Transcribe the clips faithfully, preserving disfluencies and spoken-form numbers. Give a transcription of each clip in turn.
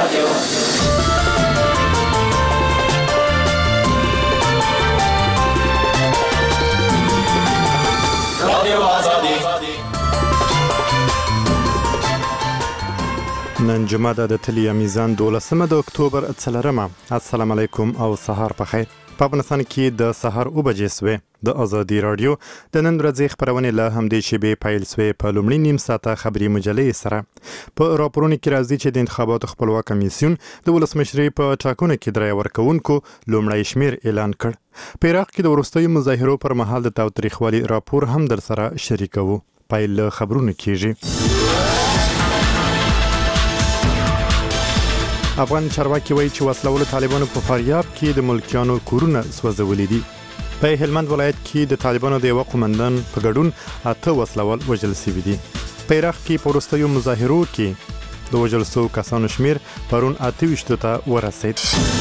رادیو رادیو آزادی. نن جمعه ده د تلیا میزان دولسمه د اکتوبر څلرمه. السلام علیکم او سهار په خیر. په افغانستان کې د سهار اوه بجې سوې. د آزادي رادیو د نن ورځې خبرونه له همدې شیبې پیل سوې. په لومړي نیم ساعته خبري مجلې سره په راپورونو کې راځي چې د انتخاباتو خپلواک کمیسیون د ولسمشرۍ په ټاکنو کې د رای ورکوونکو لومړی شمیر اعلان کړ. په عراق کې د وروستیو مظاهرو پر مهال د تاوتریخوالي راپور هم در سره شریکوو. پیل له خبرونو کېږي. افغان چارواکي وایي چې وسلوالو طالبانو په فاریاب کې د ملکیانو کورونه سوځولي دي. په هلمند ولایت کې د طالبانو د یوه قومندان په ګډون اته وسلوال وژل شوي دي. په عراق کې په وروستیو مظاهرو کې د وژل شوو کسانو شمیر پرون اته ویشتو ته ورسید.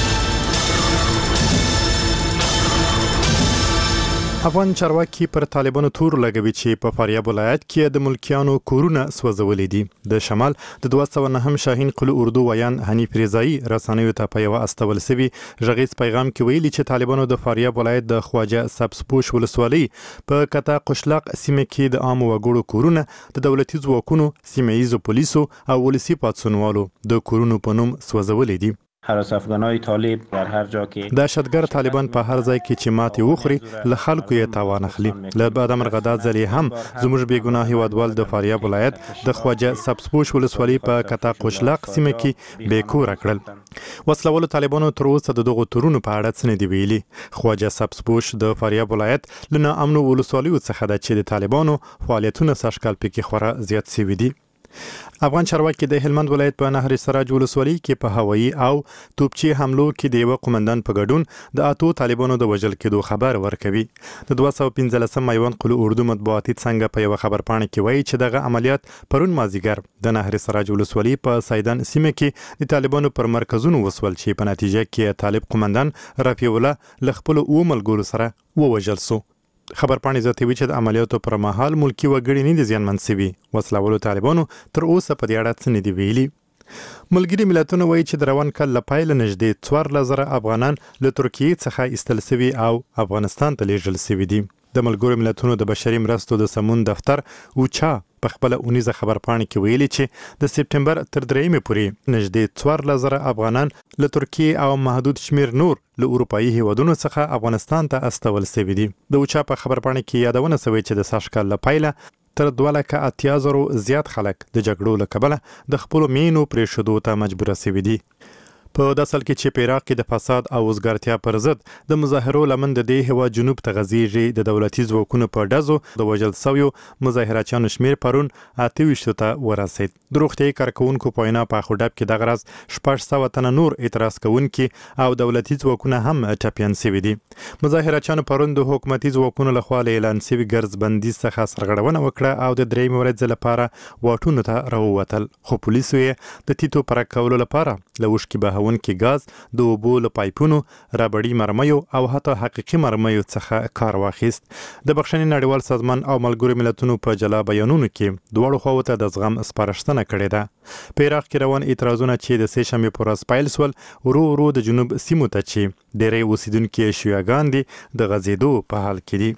افغان چارواکي پر طالبانو تور لګوي چې په فاریاب ولایت کې د ملکیانو کورونه سوځولي دي. د شمال د دوه سوه نهم شاهین قلو اردو ویان حنیف رضایي رسنیو ته په یوه استول سوي غږیز پیغام کې ویلي چې طالبانو د فاریاب ولایت د خواجه سبزپوش ولسوالۍ په کتا قشلاق سیمه کې د عامو وګړو کورونه د دولتي ځواکونو، سیمه ییزو پولیسو او ولسي پاڅونوالو د کورونو په نوم سوځولي دي. هراس افغانای طالب در هر جا کې دهشتګر طالبان په هر ځای کې چې ماتې وخوري له خلکو یې تاوان اخلي. له بعده مرغدا ځلې هم زموږ بېګناه هیوادوال د فاریاب ولایت د خواجه سبزپوش ولسوالۍ په کتا قشلاق سیمه کې بېکوره کړل. وسلوالو طالبانو تر اوسه د دغو تورونو په اړه څه نه دي ویلي. خواجه سبزپوش د فاریاب ولایت له ناامنو ولسوالیو څخه ده چې د طالبانو فعالیتونه سږکال پکې خورا زیات شوي دي. افغان چارواکي د هلمند ولایت په نهر سراج ولسوالۍ کې په هوایي او توپچي حملو کې د یوه قومندان په ګډون د اتو طالبانو د وژل کېدو خبر ورکوي. د دوه سوه پنځلسم میوند قلو اردو مطبوعاتي څانګه په یوه خبرپاڼه کې وایي چې دغه عملیات پرون مازدیګر د نهر سراج ولسوالۍ په سیدان سیمه کې د طالبانو پر مرکزونو وسول چې په نتیجه کې طالب قومندان رفیع الله له خپلو اوو ملګرو سره ووژل سو. خبرپاڼې زیاتوي چې د عملیاتو پر مهال ملکي وګړي نه دي زیانمن شوي. وسلوالو طالبانو تر اوسه په دې اړه څه نه دي ویلي. ملګري ملتونه وایي چې د روان کال له پیله نږدې څوارلس زره افغانان له ترکیې څخه ایستل شوي او افغانستان ته لیږل شوي دي. د ملګرو ملتونو د بشري مرستو د سمون دفتر اوچا په خپله اونیزه خبرپاڼه کې ویلي چې د سپټمبر تر درېیمې پورې نږدې څوارلس زره افغانان له ترکیې او محدود شمیر نور له اروپایي هیوادونو څخه افغانستان ته استول شوي دي. د اوچا په خبرپاڼه کې یادونه شوې چې د سږ کال له پیله تر دوه لکه اتیا زرو زیات خلک د جګړو له کبله د خپلو مینو پرېښودو ته مجبوره شوي دي. په داسې حال کې چې په عراق کې د فساد او وزګارتیا پر ضد د مظاهرو لمن د دې هېواد جنوب ته غځېږي. د دولتي ځواکونو په ډزو د وژل شویو مظاهرچیانو شمیر پرون اته ویشتو ته ورسید. د روغتیایي کارکوونکو په وینا په اخوډب کې دغه ورځ شپږ سوه تنه نور اعتراض کوونکي او دولتي ځواکونه هم ټپیان شوي دي. مظاهرچیانو پرون د حکومتي ځواکونو لخوا له اعلان شوي ګرځبندي څخه سرغړونه وکړه او د درېیمې ورځې لپاره واټونو ته راووتل، خو پولیسو یې د تیتو پرک کولو لپاره له اوښکې بهونکي ګاز، د اوبو له پایپونو، ربړي مرمیو او حتی حقیقي مرمیو څخه کار واخیست. د بخښنې نړیوال سازمان او ملګرو ملتونو په جلا بیانونو کې دواړو خواو ته د زغم سپارښتنه کړې ده. په عراق کې روان اعتراضونه چې د سې شنبې په ورځ پیل شول ورو ورو د جنوب سیمو ته چې ډېری اوسیدونکي شیعهګان دي د غځېدو په حال کې دي.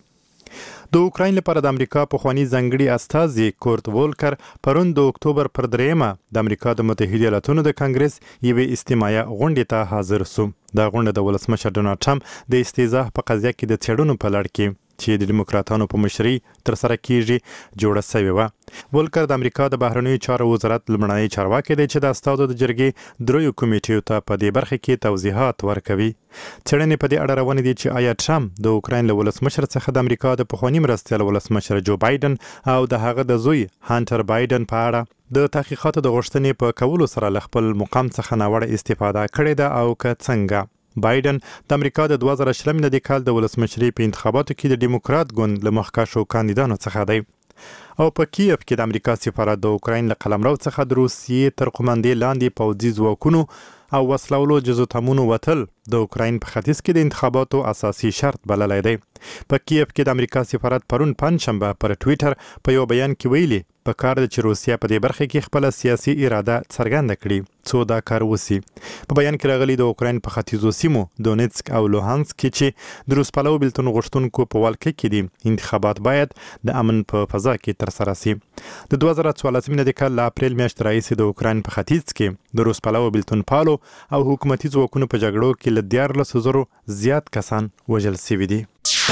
د اوکراین لپاره د امریکا پخواني ځانګړي استازي کورت وولکر پرون د اکتوبر پر دریمه د امریکا د متحده ایالاتونو د کانګرس یوې اجتماعي غونډې ته حاضر سو. دا غونډه د ولسمشر ډونالډ ټرمپ د استیضاح په قضیه کې د څېړنو په لړ کې چې د دیموکراتانو په مشرۍ ترسره کیږي جوړه شوې وه. وولکر د امریکا د بهرنیو چارو وزارت لومړنی چارواکی دی چې د استازو د جرګې دریو کمیټیو ته په دې برخه کې توضیحات ورکوي. څېړنې په دې اړه روانې دي چې آیا ټرمپ د اوکراین له ولسمشر څخه د امریکا د پخواني مرستیال ولسمشر جو بایدن او د هغه د زوی هانټر بایدن په اړه د تحقیقاتو د غوښتنې په کولو سره له خپل مقام څخه ناوړه استفاده کړې ده او که څنګه. بایدن د امریکا د دوه زره شلم میلادي کال د ولسمشرۍ په انتخاباتو کې د ډیموکرات ګوند له مخکښو کاندیدانو څخه دی. او په کیف کې د امریکا سفارت د اوکراین له قلمرو څخه د روسیې تر قومندې لاندې پوځي ځواکونو او وسلوالو جزو تمونو وتل د اوکراین په ختیځ کې د انتخاباتو اساسي شرط بللی دی. په کیف کې د امریکا سفارت پرون پنجشنبه پر ټویټر په یو بیان کې ویلي په کار د چې روسیا په دې برخه کې خپل سیاسي اراده څرګنده کړي څو دا کار وسی. په بیان کې راغلي د اوکراین په ختیځو سیمو دونیتسک او لوهانسک کې چې د روس پلوو بېلتون غوښتونکو په ولکه کې دي انتخابات باید د امن په فضا کې ترسره شي. د دوه زره څوارلسمې د کال له اپریل میاشتې راهیسې د اوکراین په ختیځ کې د روس پلوو بېلتون پالو او حکومتي ځواکونو په جګړو کې له دیارلسو زرو زیات کسان وژل شوي دي.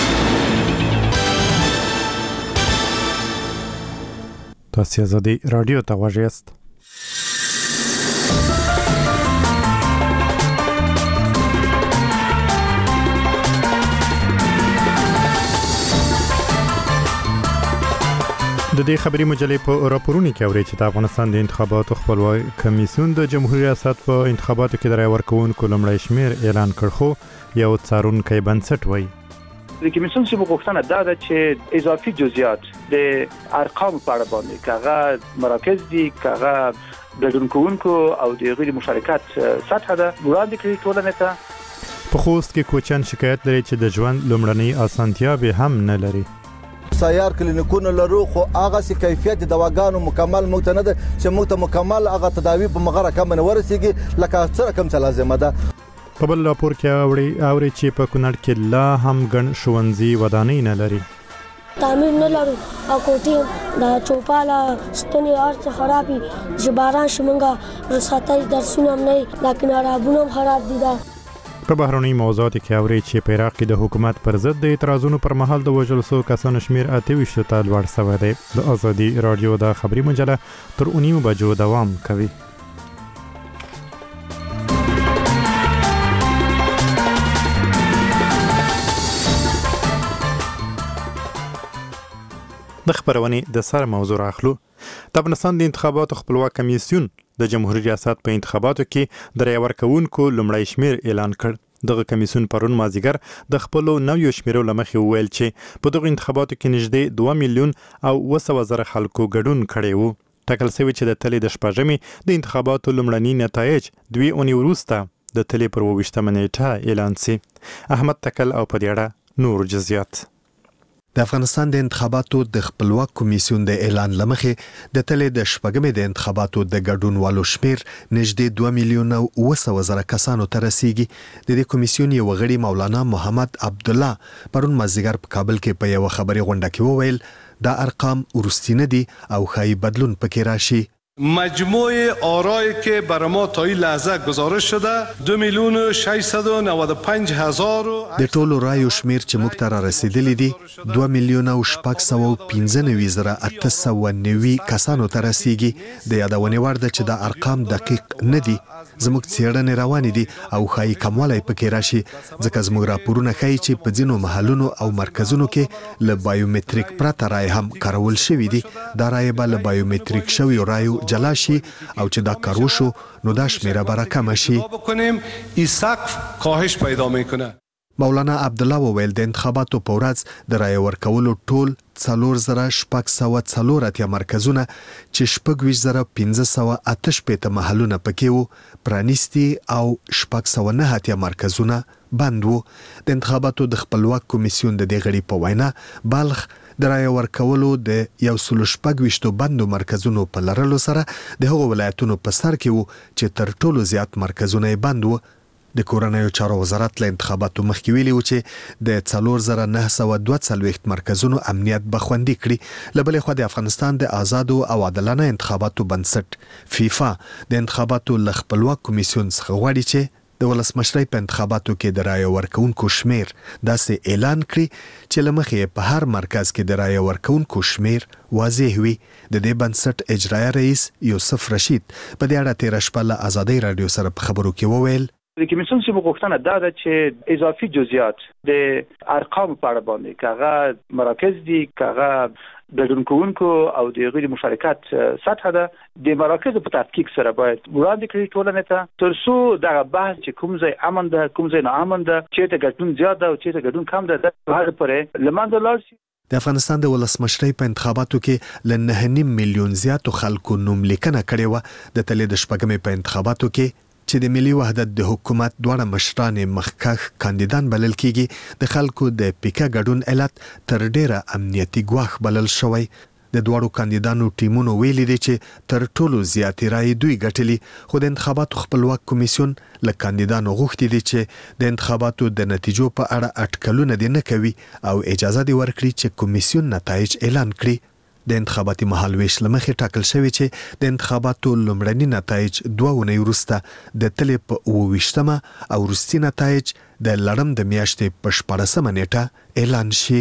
تاسو آزادي رادیو ته غوږ یاست. د دې خبري مجلې په راپورونو کې اوري چې د افغانستان د انتخاباتو خپلواک کمیسیون د جمهوریت ریاست په انتخاباتو کې د رای ورکوونکو لومړی شمیر اعلان کړ، خو یو څارونکی بنسټ وایي د کمیسیون څخه غوښتنه دا ده چې اضافي جزئیات د ارقام په اړه باندې کاغه مراکز دي، کاغه ګډون کوونکو او د غیر مشارکت سطح ده وړاندې کړي ټولنې ته. په خوست کې کوچن شکایت لري چې د ژوند لومړنۍ اسانتیا به هم نه لري. سیار کلینیکونه لرو خو هغه سي کیفیت د دواګانو مکمل موږ ته نه ده چې موږ ته مکمل هغه تداوی په مغره کم نه ورسیږي لکه څه کم څه لازمه ده. په بل راپور کې اوري اوري چې په کونړ کې لا هم ګڼ ښوونځي ودانۍ نه لري. تعمیر نه لرو او کوټې د چوپاله ستنې ارڅ خرابي چې باران شمنګه رساتای درسونه نه لکه نارابونه خراب دي. دا په بهرنۍ موضوعاتو کې اوري چې په عراق کې د حکومت پر ضد د اعتراضونو پر مهال د وژل شوو کسانو شمیر اته ویشت ته لوړ شوی دی. د آزادي رادیو د خبري مجله تر اونیو بجو دوام کوي. د خبرونې د سر موضوع راخلو. د افغانستان د انتخاباتو خپلواک کمیسیون د جمهوریت ریاست په انتخاباتو کې د رای ورکوونکو لومړی شمیر اعلان کړ. دغه کمیسیون پرون مازیګر د خپلو نویو شمیرو له مخې وویل چې په دغو انتخاباتو کې نږدې دوه میلیون او اوه سوه زره خلکو ګډون کړی وو. ټاکل شوي چې د تلې د شپږمې د انتخاباتو لومړني نتایج دوې اونۍ وروسته د تلې پر اووه ویشتمه نیټه اعلان شي. احمد تکل او په دې اړه نور جزئیات. د افغانستان د انتخاباتو د خپلواک کمیسیون د اعلان لمخې د تلې د شپږمې د انتخاباتو د ګډونوالو شمیر نږدې دوه میلیون او اوه سوه زره کسانو ته رسیږي. د دې کمیسیون یو غړي مولانا محمد عبدالله پرون مازیګر په کابل کې په یو خبري غونډه کې وویل دا ارقام ورستینه دي او ښایي بدلون پکې راشي. مجموع آرایی که برای ما تا این لحظه گزارش شده دو میلیون و ششصد و نود و پنج هزار د ټولو رایو شمیر چې موږ ته را رسیدلی دي دوه میلیون او شپږ سوه او پنځه نوي زره اته سوه نوي کسانو ته رسیږي. د یادونې وړ ده چې دا ارقام دقیق نه دي. زموږ څېړنې روانې دي او ښایي کموالی پکې راشي ځکه زموږ راپورونه ښایي چې په ځینو محلونو او مرکزونو کې له بایومتریک پرته رای هم کارول شوي دي. دا رای به له بایومتریک شویو رایو جلا شي او چې دا کار وشو نو دا شمیره به راکمه شي. این سقف کاهش پیدا میکنه. مولانا عبدالله وویل د انتخاباتو په ورځ د رای ورکولو ټول څلور زره شپږ سوه څلور اتیا مرکزونه چې شپږ ویشت زره پنځه سوه اته شپېته محلونه پکې وو پرانیستي او شپږ سوه نهه اتیا مرکزونه بند وو. د انتخاباتو د خپلواک کمیسیون د دې غړي په وینا بلخ د رای ورکولو د یو سل شپږ ویشتو بندو مرکزونو په لرلو سره د هغو ولایتونو په سر کې وو چې تر ټولو زیات مرکزونه یې بند وو. د کورنیو چارو وزارت له انتخاباتو مخکې ویلي و چې د څلور زره نه سوه دوه څلوېښت مرکزونو امنیت به خوندي کړي. له بلې خوا د افغانستان د آزادو او عادلانه انتخاباتو بنسټ فیفا د انتخاباتو له خپلواک کمیسیون څخه غواړي چې د ولسمشرۍ په انتخاباتو کې د رایې ورکوونکو شمیر داسې اعلان کړي چې له مخې په هر مرکز کې د رایې ورکوونکو شمیر واضح وي. د دې بنسټ اجرایه رئیس یوسف رشید په دې اړه تېره شپه له آزادۍ راډیو سره په خبرو کې وویل د کمیسیون څخه غوښتنه دا ده چې اضافي جزئیات د ارقام په اړه باندې کاغه مراکز دي، کاغه ګډون کوونکو او د غیر مشارکت سطح ده د مراکز په تحقیق سره باید وړاندې کړي ټولنې ته تر څو دغه بحث چې کوم ځای امن ده کوم ځای ناامن ده چیرته ګډون زیات ده او چیرته ګډون کم ده د هغه پرې لمانځه لاړ شي. د افغانستان د ولسمشرۍ په انتخاباتو کې له نهه نیم میلیون زیاتو خلکو نوم لیکنه کړې وه. د تلې د شپږمې په انتخاباتو کې چې د ملي وحدت د حکومت دواړه مشران مخکښ کاندیدان بلل کیږي د خلکو د پیکه ګډون علت تر ډیره امنیتي ګواښ بلل شوی. د دوړو کاندیدانو ټیمونو ویلي دي چې تر ټولو زیاتې رایې دوی ګټلې، خو د انتخاباتو خپلواک کمیسیون له کاندیدانو غوښتي دي چې د انتخاباتو د نتیجو په اړه اټکلونه دي نه کوي او اجازه دي ورکړي چې کمیسیون نتایج اعلان کړي. د انتخاباتي مهالویش لمخې ټاکل شوی چې د انتخاباتو لومړني نتایج دوه اونۍ وروسته د تلې په اووه ویشتمه او وروستي نتایج د لړم د میاشتې په شپاړسمه نیټه اعلان شي.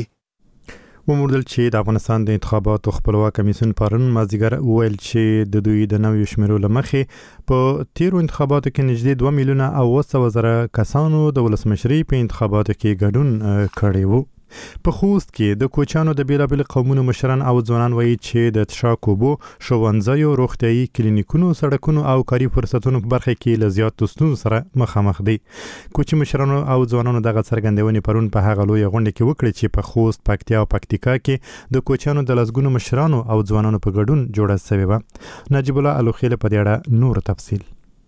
وموندل چې د افغانستان د انتخاباتو خپلواک کمیسیون پرون مازیګر وویل چې د دوی د نویو شمیرو لمخې په تیرو انتخاباتو کې نږدې دوه میلیونه او اوه سوه زره کسانو د ولسمشرۍ په انتخاباتو کې ګډون کړی وو. په خوست کې د کوچیانو د بیلابیل قومونو مشران او ځوانان وایي چې د څښاک اوبو، ښوونځیو، روغتیايي کلینیکونو، سړکونو او کاري فرصتونو په برخه کې له زیاتو ستونزو سره مخامخ دي. کوچي مشرانو او ځوانانو دغه څرګندونې پرون په هغه لویه غونډه کې وکړې چې په خوست، پکتیا او پکتیکا کې د کوچیانو د لسګونو مشرانو او ځوانانو په ګډون جوړه شوې وه. نجیب الله الوخیل په دې اړه نور تفصیل.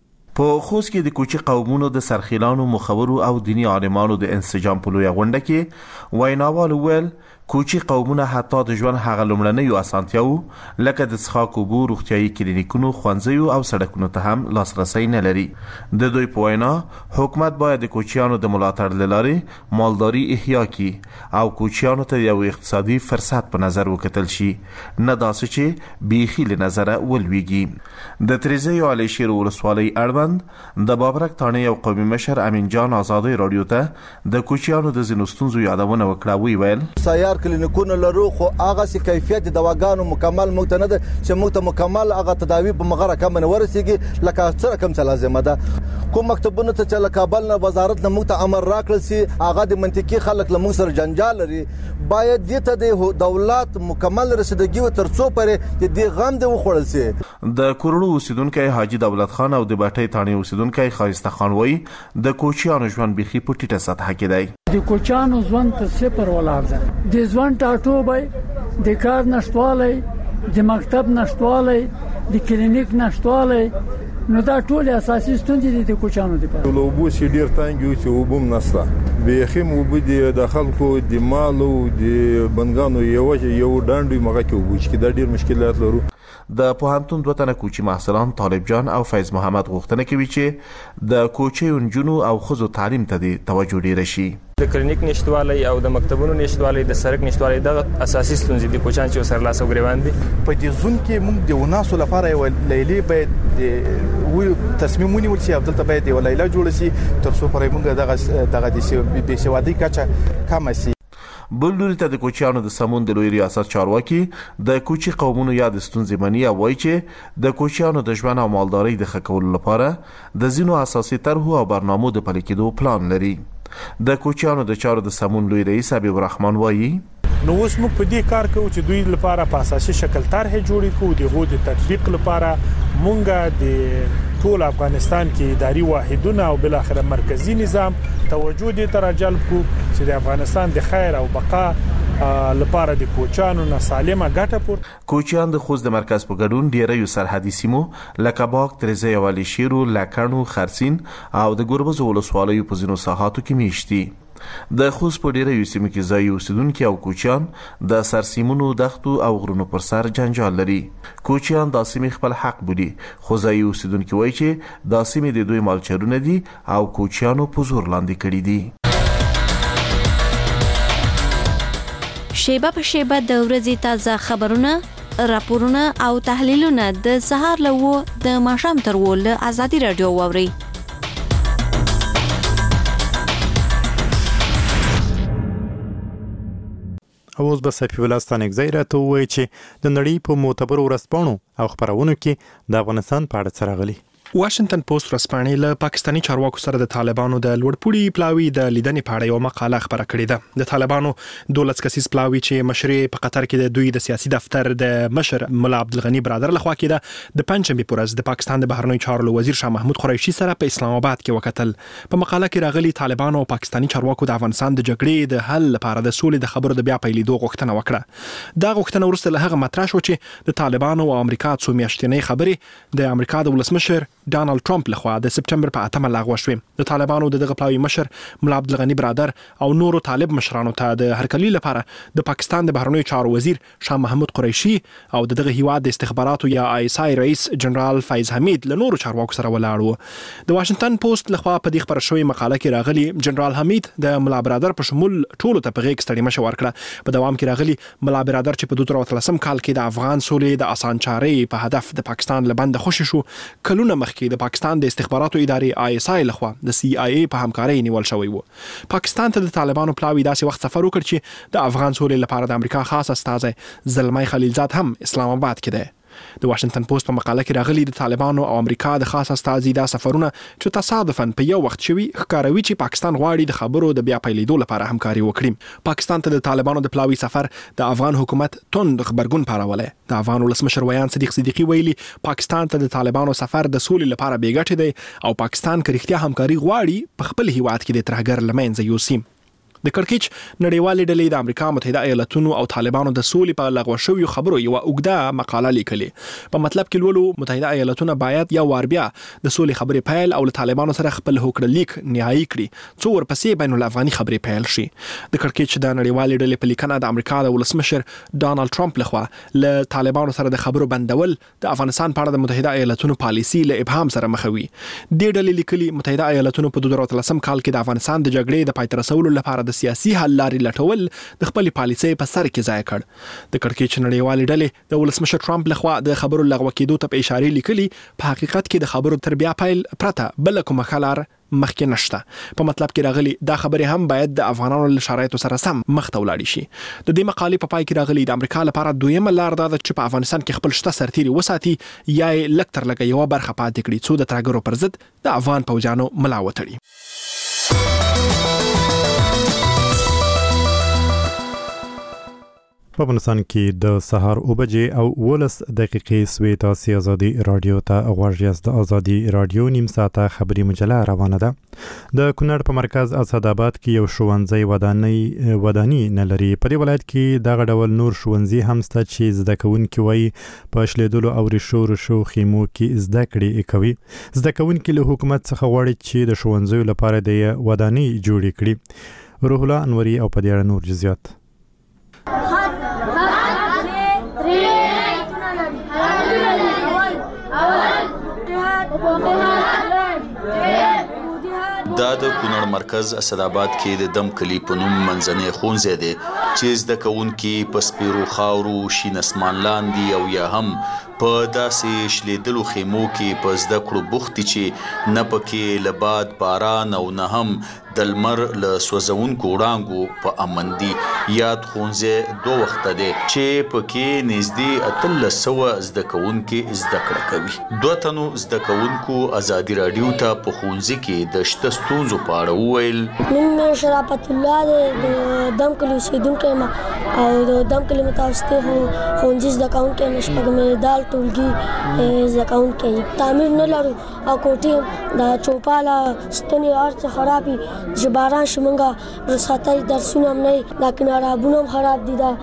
په خوست کې د کوچي قومونو د سرخیلانو، مخورو او دینی عالمانو د انسجام په لویه غونډه کې ویناوال ویل کوچي قومونه حتی د ژوند هغه لومړنیو اسانتیاوو لکه د څښاک اوبو، روغتیايي کلینیکونو، ښوونځیو او سړکونو ته هم لاسرسی نه لري. د دوی په وینا حکومت باید د کوچیانو د ملاتړ له لارې مالداري احیا کړي او کوچیانو ته یو اقتصادي فرصت په نظر وکتل شي، نه داسې چې بیخي له نظره ولویږي. د تریزیو علی شیر ولسوالۍ اړوند د بابرک تاڼې یو قومي مشر امین جان آزادۍ راډیو ته د کوچیانو د ځینو ستونزو یادونه وکړه. وی ویل سیار کلینیکونه لرو خو هغه سي کیفیت د دواګانو مکمل موږ ته نه ده چې موږ ته مکمل هغه تداوی په مغه رقم نه ورسیږي لکه څه رقم څه لازمه ده. کوم مکتبونه ته چې له کابل نه وزارت نه موږ ته امر راکړل سي هغه د منطقي خلک له موږ سره جنجال لري، باید دې ته د دولت مکمل رسیدګي و ترڅو پرې د دې غم د وخوړل سي. د کورړو اوسیدونکو حاجی دولت خان او د بټۍ تاڼې اوسیدونکو خایسته خان وایي د کوچیانو ژوند بيخي په ټیټه سطح کې دی. د کوچیانو ژوند په صفر ولاړ ده. د ژوند ټاټوبی، د کار نشټوالی، د مکتب نشټوالی، د کلینیک نشټوالی، نو دا ټول اساسي ستونزې دي د کوچیانو لپاره. لوبو سي ډیر تانګ یو چې وبم نسته بيخي مو بده د خلکو د مالو د بنګانو یو یو ډانډي مګه کې وبو چې دا ډیر مشکلات لرو. د پوهنتون دوه تنه کوچي محصلان طالب جان او فیض محمد غوښتنه کوي چې د کوچي انجونو او خزو تعلیم ته د توجه ډیر شي. د کلینیک نشټوالی او د مکتبونو نشټوالی، د سړک نشټوالی د اساسي ستونزې دي کوچان چې سره لاس او ګریوان دي. په دې ځون کې موږ د وناسو لپاره یو لیلی باید و تصمیم ونیول شي، دلته باید یو لیلا جوړ شي ترڅو پرې موږ دغه دغه د بېسوادۍ کچه کم شي. بل لوري ته د کوچیانو د سمون د لوی ریاست چارواکي د کوچي قومونو یاد ستونزې مني او وایي چې د کوچیانو د ژوند او مالدارۍ د ښه کولو لپاره د ځینو اساسي طرحو او برنامو د پلي کېدو پلان لري. د کوچیانو د چارو د سمون لوی رئیس حبیب الرحمن وایي نو اوس موږ په دې کار کوو چې دوی لپاره په اساسي شکل طرح جوړې کوو، د هغو د تطبیق لپاره مونږ د ټول افغانستان کې اداري واحدونه او بل اخر مرکزی نظام توجه دې ته راجلب کو چې د افغانستان د خیر او بقا لپاره د کوچیانو نه سالمه ګټه پور. کوچیان د خوست د مرکز په ګډون ډیرې سرحدي سیمو لکه باغ، تریزه او علي شیرو، لکڼو، خرسین او د ګربز ولسوالیو په ځینو ساحاتو کې میشتي. د خوست په ډیرې سیمو کې ځای اوسیدونکو او کوچیان د سرسیمونو، دښتو او غرونو پر سر جنجال لري. کوچیان د سیمې خپل حق بولي، خو ځای اوسیدونکو وایي چې د سیمې د دوی مالچرونه دي او کوچیانو په زور لاندې کړي دي. شیبه په شیبه د ورځې تازه خبرونه، راپورونه او تحلیلونه د سهار له و د ماښام تر و له ازادي رادیو واوري. اوس به صفی ولستان یک ځای راته ووایي چې د نړۍ په معتبرو ورځپاڼو او خپرونو کې د افغانستان په اړه څه راغلي. واشنگټن پوسټ ورځپاڼې له پاکستاني چارواکو سره د طالبانو د لوړپوړي پلاوي د لیدنې په اړه یو مقاله خپره کړې ده. د طالبانو دولس کسیز پلاوي چې مشري په قطر کې د دوی د سیاسي دفتر د مشر مولا عبدالغنی برادر لخوا کېده، د پنځمې په ورځ د پاکستان د بهرنیو چارو وزیر شاه محمود قریشي سره په اسلام آباد کې وکتل. په مقاله کې راغلي طالبانو او پاکستاني چارواکو د افغانستان د جګړې د حل لپاره د سولې د خبرو د بیا پیلېدو غوښتنه وکړه. دا غوښتنه وروسته له هغه مطرح شو چې د طالبانو او امریکا څو میاشتنۍ خبرې د امریکا د ولسمشر ډانلډ ټرمپ لخوا د سپټمبر په اتمه لغوه شوې. د طالبانو د دغه پلاوي مشر ملا عبدالغني برادر او نورو طالب مشرانو ته د هرکلي لپاره د پاکستان د بهرنیو چارو وزیر شاه محمود قریشي او د دغه هیواد د استخباراتو یا آی اس آی رئیس جنرال فیض حمید له نورو چارواکو سره ولاړ وو. د واشنگټن پوسټ لخوا په دې خبره شوې مقاله کې راغلي جنرال حمید د ملا برادر په شمول ټولو ته په غیږ ستړي مشه ورکړه. په دوام کې راغلي ملا برادر چې په دوه زره اتلسم کال کې د افغان سولې د اسانچارۍ په هدف د پاکستان لبند خوشی شو، کلونه مخکې د پاکستان د استخباراتو ادارې آی اس آی لخوا د سی آی ای په همکارۍ نیول شوی وو. پاکستان ته د طالبانو پلاوي داسې وخت سفر وکړ چې د افغان سولې لپاره د امریکا خاص استازی زلمي خلیلزاد هم اسلام آباد کې دی. د واشنگټن پوسټ په مقاله کې راغلي د طالبانو او امریکا د خاص استازي دا سفرونه چې تصادفاً په یو وخت شوي ښکاروي چې پاکستان غواړي د خبرو د بیا پیلېدو لپاره همکاري وکړي. پاکستان ته د طالبانو د پلاوي سفر د افغان حکومت توند خبرګون پارولی. د افغان ولسمشر ویان صدیق صدیقي ویلي پاکستان ته د طالبانو سفر د سولې لپاره بې ګټې دی او پاکستان که رښتیا همکاري غواړي په خپل هیواد کې د ترهګر له منځه یوسي. د کړکېچ نړیوالې ډلې د امریکا متحده ایالاتونو او طالبانو د سولې په لغوه شویو خبرو یو اوږده مقاله لیکلې. په مطلب کې لولو متحده ایالاتونه باید یو وار بیا د سولې خبرې پیل او له طالبانو سره خپل هوکړه لیک نهایی کړي څو ورپسې بین الافغاني خبرې پیل شي. د کړکېچ د نړیوالې ډلې په لیکنه د امریکا د ولسمشر ډانلډ ټرمپ لخوا له طالبانو سره د خبرو بندول د افغانستان په اړه د متحده ایالاتونو پالیسي له ابهام سره مخوي. د ډلې لیکلي متحده ایالاتونو په دوه زره اتلسم کال کې د افغانستان د جګړې د پای ته رسولو لپاره د سیاسي حل لارې لټول د خپل پالیسۍ په سر کې ځای کړ. د کړکېچ نړیوالې ډلې د ولسمشر ټرمپ لخوا د خبرو لغوه کېدو ته په اشاره لیکلي په حقیقت کې د خبرو تر بیا پیل پرته بل کومه ښه لار مخکې نشته. په مطلب کې راغلي دا خبرې هم باید د افغانانو له شرایطو سره سم مخ ته ولاړې شي. د دې مقالې په پای کې راغلي د امریکا لپاره دویمه لار دا ده چې په افغانستان کې خپل شته سرتیري وساتي یا یې لږ تر لږه یوه برخه پاتې کړي څو د ترهګرو پر ضد د افغان پوځیانو ملا وتړي. په افغانستان کې د سهار اوه بجې او اوولس دقیقې سوې. تاسې ازادي راډیو ته غوږ یاست. د ازادي راډیو نیم ساعته خبري مجله روانه ده. د کونړ په مرکز اسداباد کې یو ښوونځی ودانۍ وداني نه لري. په دې ولایت کې دغه ډول نور ښوونځي هم شته چې زده کوونکي وایي په شلېدلو او ریشو ریشو خیمو کې زده کړې کوي. زده کوونکي له حکومت څخه غواړي چې د ښوونځیو لپاره د ودانۍ جوړې کړي. روح الله انوري او په دې اړه نور جزئیات. دا د کونړ مرکز اسداباد کې د دم کلی په نوم منځنی ښوونځی دی چې زده کوونکي په سپیرو خاورو شین اسمان لاندې او یا هم په داسې شلیدلو خیمو کې په زده کړو بوختي چې نه پکې له باد باران او نه هم د لمر له سوځونکو وړانګو په امن دي. یاد ښوونځی دوه وخته دی چې پکې نږدې اتلس سوه زده کوونکي زده کړه کوي. دوه تنو زده کوونکو ازادي راډیو ته په ښوونځي کې د شته ستونزو په اړه وویل. نوم مې شرافت الله دی، د دم کلي اوسېدونکی یم او د دم کلي متوسطې ښوونځي زده کوونکی یم. شپږمې دال ټولګي زده کوونکی یم. تعمیر نه لرو او کوټې د چوپاله ستنې هر څه خراب وي چې باران شي موږ رخصتۍ درسونه هم نه وي. دا کنارابونه هم خراب دي، دا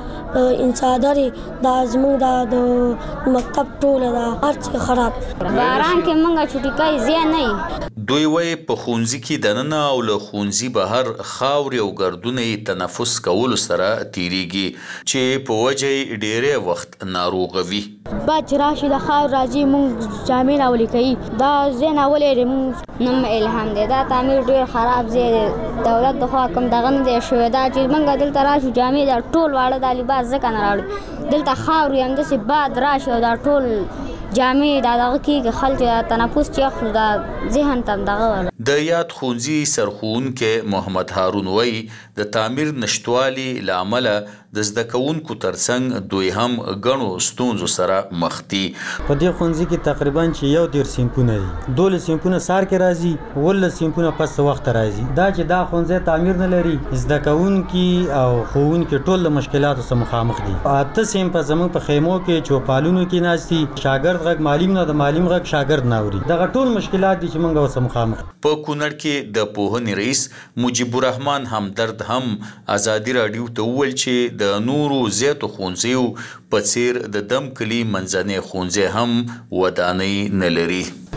انڅادرې دا زموږ د مکتب ټوله دا هر څه خراب. باران کې موږ چټي کوي زیان نه وي. دوی وایي په ښوونځي کې دننه او له ښوونځي بهر خاورې او ګردونه یې تنفس کولو سره تیریږي چې په وجه یې ډېری وخت ناروغه وي. باد چې راشي د خاورې راځي موږ جامې راولي کوي. دا ځای ناولې دی موږ نوم الهام دی. دا تعمیر ډېر خراب ځای دی، دولت د خوا کوم دغه نه دی شوی. دا چې موږ دلته راشو جامې دا ټول واړه دا لباس ځکه نه راوړي. دلته خاورې همداسې باد راشي او دا ټول جامې دا دغه کېږي خلک دا تنفس چې اخلو دا ذهن ته هم دغه ولا. د یاد ښوونځي سرښوونکی محمد هارون وایي د تعمیر نشتوالي له امله د زده کوونکو ترڅنګ دوی هم ګڼو ستونزو سره مخ دي. په دې ښوونځي کې تقریبا چې یو دېرش صنفونه دي. دولس صنفونه سهار کې راځي، اوولس صنفونه پس وخته راځي. دا چې دا ښوونځی تعمیر نه لري، زده کوونکي او ښوونکي ټول له مشکلاتو سره مخامخ دي. اته صنفه زموږ په خیمو کې چوپالونو کې ناست دي. شاګرد غږ معلم نه د معلم غږ شاګرد نه اوري. دغه ټول مشکلات دي چې موږ ورسره مخامخ. په کونړ کې د پوهنې رئیس مجيب الرحمن همدرد هم ازادي راډیو ته وویل چې د نورو زیاتو ښوونځیو په څیر د دم کلي منځنی ښوونځی هم ودانۍ نه لري.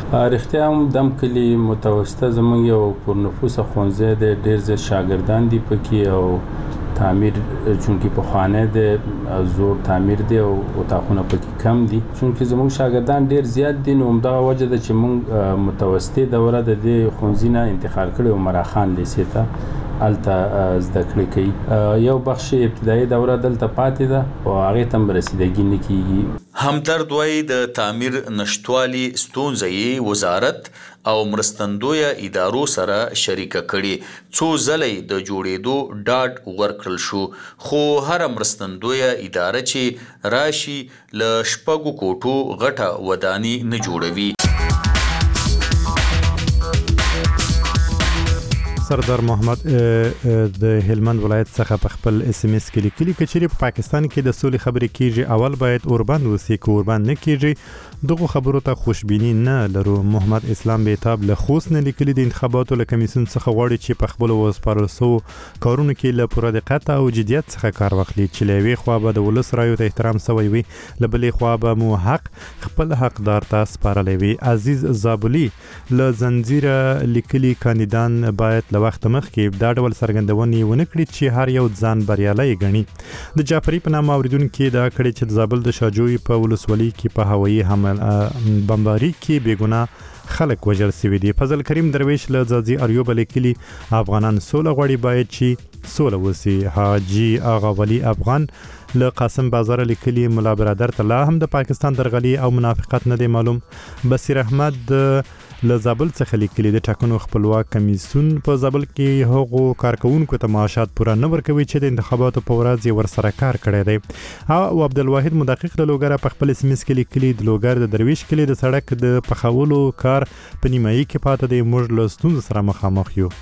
رښتیا هم دم کلی متوسطه زموږ یو پر نفوسه ښوونځی دی، ډېر زیات شاګردان دي پکې او تعمیر چونکې پخوانی دی زوړ تعمیر دی او اتاقونه پکې کم دي. چونکې زموږ شاګردان ډېر زیات دي نو همدغه وجه ده چې موږ متوسطې دوره د دې ښوونځي نه انتقال کړې او مراخان لیسې ته هلته زده کړې کوي. یو بخش ابتدایي دوره دلته پاتې ده او هغې ته هم رسیدګي نه کېږي. همدرد وایي د تعمیر نشتوالي ستونزه یې وزارت او مرستندویه ادارو سره شریکه کړي. څو ځله د جوړېدو ډاډ ورکړل شو خو هره مرستندویه اداره چې راشي له شپږو کوټو غټه وداني نه جوړوي. سردار محمد د هلمند ولایت څخه په خپل اس ام اس کې لیکلي کچېرې په پاکستان کې د سولې خبرې کیږي اول باید اوربند وسی کو اوربند نه کیږي دغه خبرو ته خوشبینی نه لرو. محمد اسلام بیتاب له خوست نه لیکلي د انتخاباتو له کمیسیون څخه غواړي چې په خپل وسپارل سو کارونو کې له پوره دقت او جدیت څخه کار واخلي چې لوي خو به د ولس رایو ته احترام سوی وي لبلې خو به مو حق خپل حقدار ته سپارلې وي. عزیز زابلی له زنجیره لیکلي کاندیدان باید د وخت مخکې دا ډول څرګندونې ونه کړي چې هر یو ځان بریالی ګڼي. د جعفری په نامه اوریدونکو دا کړي چې د زابل د شاجوی په ولسوالۍ کې په هوایي حمله بمباري کې بیګناه خلک وژل شوي دي. فضل کریم درویش له ځاځي اریوب لیکلي افغانان سوله غواړي باید چې سوله وسی. حاجی آغا ولی افغان له قاسم بازار لیکلي ملا برادر ته لا هم د پاکستان درغلي او منافقت نه دی معلوم. بصیر احمد له زابل څخه لیکلي د ټاکنو خپلواک کمیسیون په زابل کې هغو کارکونکو ته معاشات پوره نه ورکوي چې د انتخاباتو په ورځ یې ورسره کار کړی دی. او عبدالواحد مدقق د لوګر په خپل اس ام اس کې لیکلي د لوګر د درویش کلی د سړک د پخولو کار په نیمایي کې پاتې دی. موږ له ستونزو سره مخامخ یو.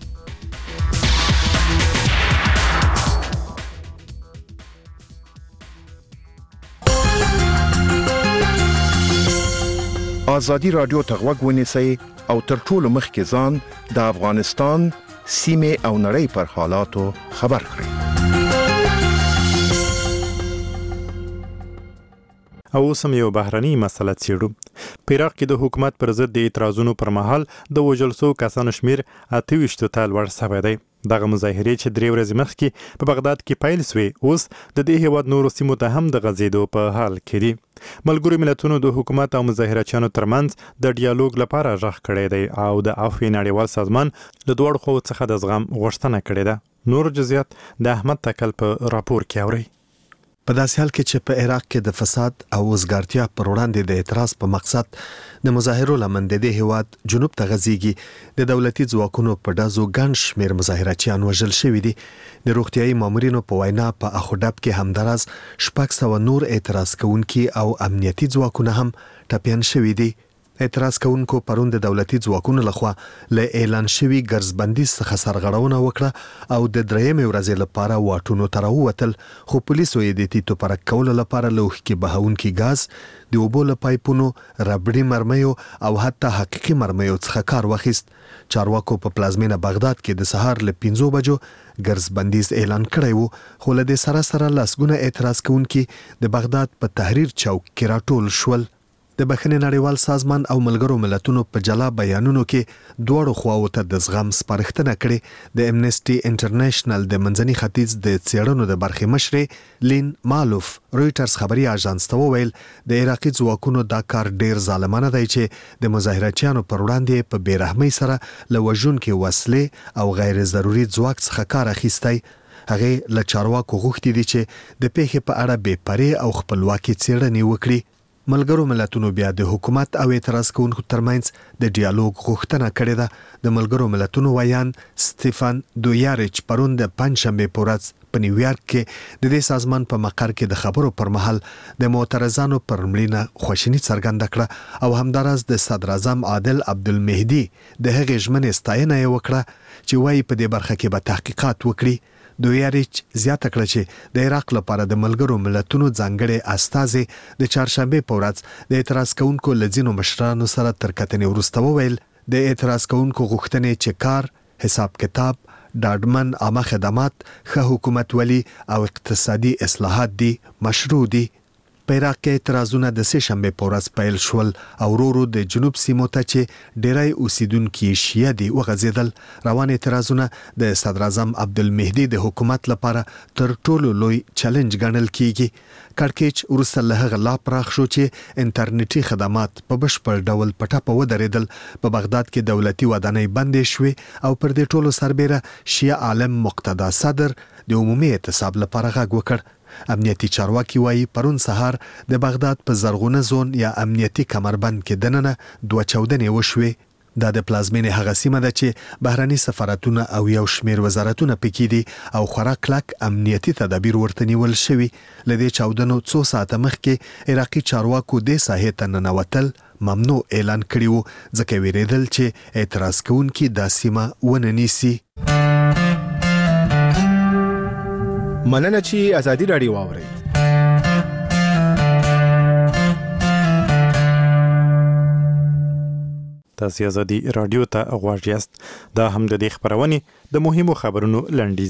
آزادی رادیو ته غوږ ونیسئ او تر ټولو مخکې ځان د افغانستان سیمې او نړۍ پر حالاتو خبر کړئ. او سم یو بهرني مسله څېړو. په عراق کې د حکومت پر ضد د اعتراضونو پر مهال د وژل شوو کسانو شمیر اته ویشتو ته لوړ شوی دی. دغه مظاهرې چې درې ورځې مخکې په بغداد کې پیل سوې اوس د دې هیواد نورو سیمو ته هم د غځېدو په حال کې دي. ملګرو ملتونو د حکومت او مظاهرچیانو ترمنځ د ډیالوګ لپاره غږ کړی دی او د عفو نړیوال سازمان له دواړو خواو څخه د زغم غوښتنه کړې ده. نور جزئیات د احمد تکل په راپور کې اورئ. په داسې حال کې چې په عراق کې د فساد او وزګارتیا پر وړاندې د اعتراض په مقصد د مظاهرو لمن د دې هیواد جنوب ته غځيږي د دولتي ځواکونو په ډزو ګڼ شمېر مظاهرچیان وژل شوي دي. د روغتیايي مامورینو په وینا په اخودب کې همداراز شپږ سوه نور اعتراض کوونکي او امنیتي ځواکونه هم ټپیان شوي دي. اعتراض کوونکو پرون د دولتي ځواکونو لخوا له اعلان شوي ګرځبندي څخه سرغړونه وکړه او د درېیمې ورځې لپاره واټونو ته راووتل خو پولیسو یې د تیتو پرک کولو لپاره له اوښکې بهونکي ګاز د اوبو له پایپونو ربړي مرمیو او حتی حقیقي مرمیو څخه کار واخیست. چارواکو په پلازمینه بغداد کې د سهار له پنځو بجو ګرځبندیز اعلان کړی وو خو له دې سره سره لسګونه اعتراض کوونکي د بغداد په تحریر چوک کې راټول شول. د بخښنې نړیوال سازمان او ملګرو ملتونو په جلا بیانونو کې دواړو خواو ته د زغم سپارښتنه کړې. د امنیسټي انټرنیشنل د منځني ختیځ د څېړنو د برخې مشرې لین مالوف رويټرز خبري اژانس ته وویل د عراقي ځواکونو دا کار ډیر ظالمانه دی چې د مظاهرچیانو پر وړاندې په بیرحمۍ سره له وژونکو وسلې او غیر ضروري ځواک څخه کار اخیستی. هغه له چارواکو غوښتي دي چې د پیښې په اړه بې پرې او خپلواکي څېړنې وکړي. ملګرو ملتونو بیا د حکومت او اعتراض کوونکو ترمنځ د ډیالوګ غوښتنه کړې ده. د ملګرو ملتونو ویان سټيفن دویاریچ پرون د پنځشنبه په ورځ په نیویارک کې د دې سازمان په مقر کې د خبرو پر مهال د معترضانو پر مړینه خوشنی څرګنده کړه او همداراز د صدر اعظم عادل عبدالمهدي د هغې ژمنې ستاینه یې وکړه چې وايي په دې برخه کې به تحقیقات وکړي. دویاریچ زیاته کړه چې د عراق لپاره د ملګرو ملتونو ځانګړي استازي د چهارشنبه په ورځ د اعتراض کوونکو لزینو مشرانو سره تر کتنې وروسته وویل د اعتراض کوونکو غوښتنې چې کار، حساب کتاب، ډاډمن عامه خدمات، ښه حکومتولي او اقتصادي اصلاحات دي مشروع دي. په عراق کې اعتراضونه د سه شنبه په ورځ پیل شول او ورو د جنوب سیمو ته چې ډیری اوسیدونکو شیعه دي وغځیدل. روان اعتراضونه د صدر اعظم عبدالمهدي د حکومت لپاره تر ټولو لوی چیلنج ګڼل کیږي. کړکېچ وروسته له هغه لا پراخ شو چې انټرنیټي خدمات په بشپړ ډول په ټاپه ودرېدل. په بغداد کې دولتي ودانۍ بندې شوې او پر دې ټولو سربېره شیعه عالم مقتدا صدر د عمومي اعتصاب لپاره غږ وکړ. امنیتي چارواکي وایي پرون سهار د بغداد په زرغونه زون یا امنیتي کمربند کې دننه دوه چاودنې وشوې. دا د پلازمینې هغه سیمه ده چې بهرني سفارتونه او یو شمیر وزارتونه پکې دي او خورا کلک امنیتي تدابیر ورته نیول شوي. لدې چاودنو څو ساعته مخکې عراقي چارواکو د ساحې ته ننوتل ممنوع اعلان کړی و ځکه ویریدل چې اعتراض کوونکي دا سیمه ونه نیسي. مننه چې ازادي راډیو واوري. تاسو ازادي رادیو ته غواړئ یاست. دا هم د دې خبرونه د مهمو خبرونو لنډیز.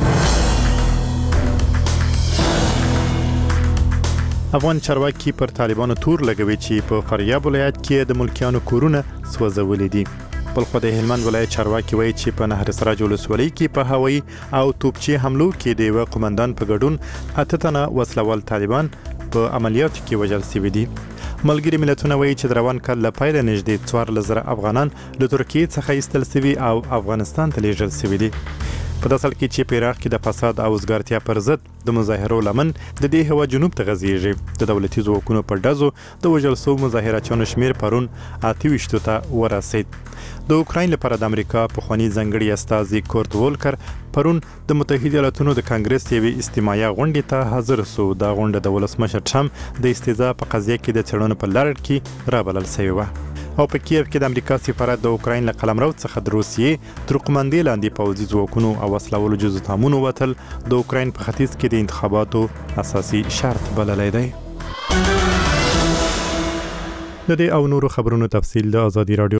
افغان چارواکي پر طالبانو تور لګوي چې په فاریاب ولایت کې د ملکیانو کورونه سوځولې دي. بل خو د هلمند ولایت چارواکي وایي چې په نهر سراج ولسوالۍ کې په هوایي او توپچې حملو کې د یو قومندان په ګډون اته تنه وسلوال طالبان په عملیاتو کې وژل شوي دي. ملګري ملتونه وایي چې د روان کال له پیله نږدې څوارلس زره افغانان له ترکیې څخه ایستل شوي او افغانستان ته لیږل شوي دي. په داسې حال کې چې په عراق کې د فساد او وزګارتیا پر ضد د مظاهرو لمن د دې هوا جنوب ته غځېږي. د دولتي ځواکونو په ډزو د وژل شوو مظاهرچیانو شمېر پرون اته ویشتو ته ورسېد. د اوکراین لپاره د امریکا پخواني ځانګړي استازي کورت وولکر پرون د متحده ایالاتونو د کانګرس یوې استماعیه غونډې ته حاضر شو. دا غونډه د ولسمشر ټرمپ د استیضاح په قضیه کې د څېړنو په لړ کې رابلل شوې وه. او په کیف کې د امریکا سفارت د اوکراین له قلمرو څخه د روسیې تر قومندې لاندې پوځي ځواکونو او وسلوالو جزو تامونو وتل د اوکراین په ختیځ کې د انتخاباتو اساسي شرط بللی دی. د دې او نورو خبرونو تفصیل د ازادي رادیو